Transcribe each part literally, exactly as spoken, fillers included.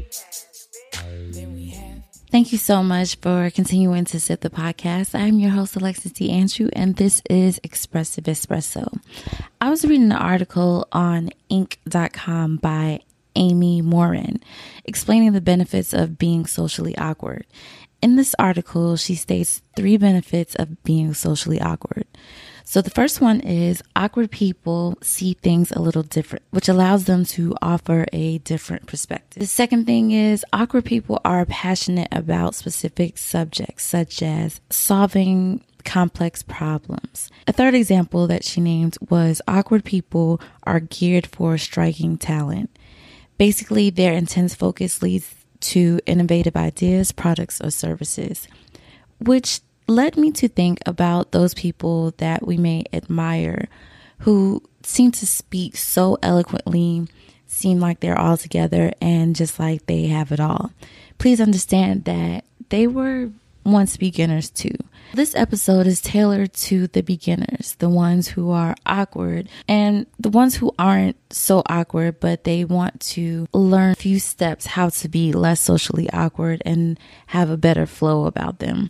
Thank you so much for continuing to Sip the Podcast. I'm your host, Alexis D. Andrew, and this is Expressive Espresso. I was reading an article on Inc dot com by Amy Morin explaining the benefits of being socially awkward. In this article, she states three benefits of being socially awkward. So the first one is awkward people see things a little different, which allows them to offer a different perspective. The second thing is awkward people are passionate about specific subjects, such as solving complex problems. A third example that she named was awkward people are geared for striking talent. Basically, their intense focus leads to innovative ideas, products, or services, which led me to think about those people that we may admire who seem to speak so eloquently, seem like they're all together, and just like they have it all. Please understand that they were once beginners too. This episode is tailored to the beginners, the ones who are awkward, and the ones who aren't so awkward, but they want to learn a few steps how to be less socially awkward and have a better flow about them.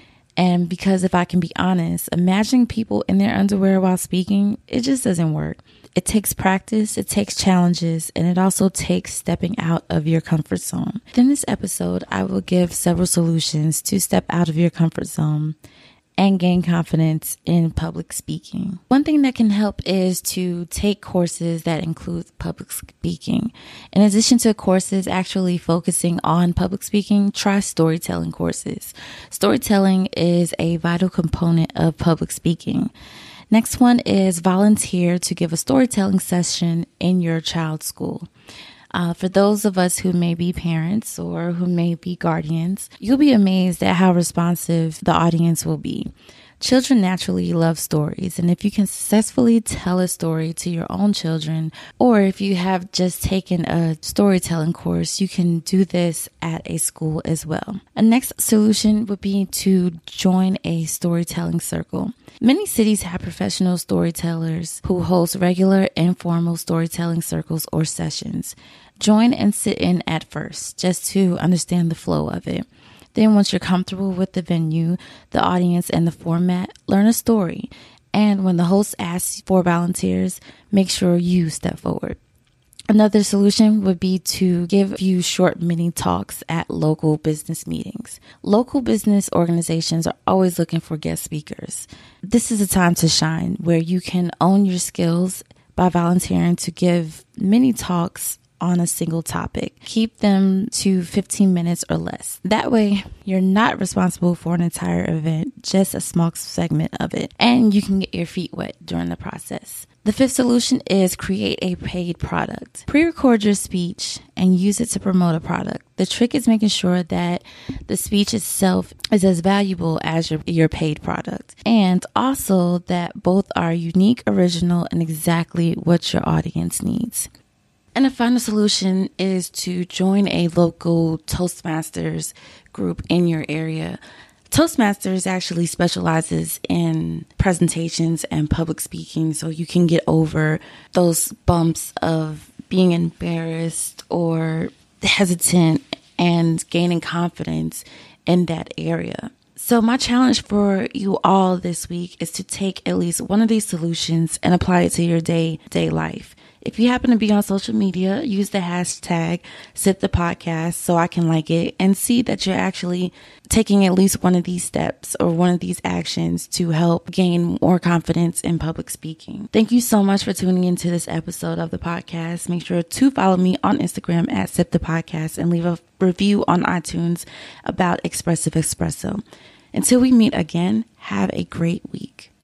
And because if I can be honest, imagining people in their underwear while speaking, it just doesn't work. It takes practice, it takes challenges, and it also takes stepping out of your comfort zone. In this episode, I will give several solutions to step out of your comfort zone and gain confidence in public speaking. One thing that can help is to take courses that include public speaking. In addition to courses actually focusing on public speaking, try storytelling courses. Storytelling is a vital component of public speaking. Next one is volunteer to give a storytelling session in your child's school. Uh, for those of us who may be parents or who may be guardians, you'll be amazed at how responsive the audience will be. Children naturally love stories, and if you can successfully tell a story to your own children, or if you have just taken a storytelling course, you can do this at a school as well. A next solution would be to join a storytelling circle. Many cities have professional storytellers who host regular informal storytelling circles or sessions. Join and sit in at first, just to understand the flow of it. Then once you're comfortable with the venue, the audience, and the format, learn a story. And when the host asks for volunteers, make sure you step forward. Another solution would be to give you short mini talks at local business meetings. Local business organizations are always looking for guest speakers. This is a time to shine where you can own your skills by volunteering to give mini talks on a single topic. Keep them to fifteen minutes or less. That way, you're not responsible for an entire event, just a small segment of it, and you can get your feet wet during the process. The fifth solution is create a paid product. Pre-record your speech and use it to promote a product. The trick is making sure that the speech itself is as valuable as your, your paid product, and also that both are unique, original, and exactly what your audience needs. And the final solution is to join a local Toastmasters group in your area. Toastmasters actually specializes in presentations and public speaking, so you can get over those bumps of being embarrassed or hesitant and gaining confidence in that area. So my challenge for you all this week is to take at least one of these solutions and apply it to your day-to-day life. If you happen to be on social media, use the hashtag SipThePodcast so I can like it and see that you're actually taking at least one of these steps or one of these actions to help gain more confidence in public speaking. Thank you so much for tuning into this episode of the podcast. Make sure to follow me on Instagram at SipThePodcast and leave a review on iTunes about Expressive Espresso. Until we meet again, have a great week.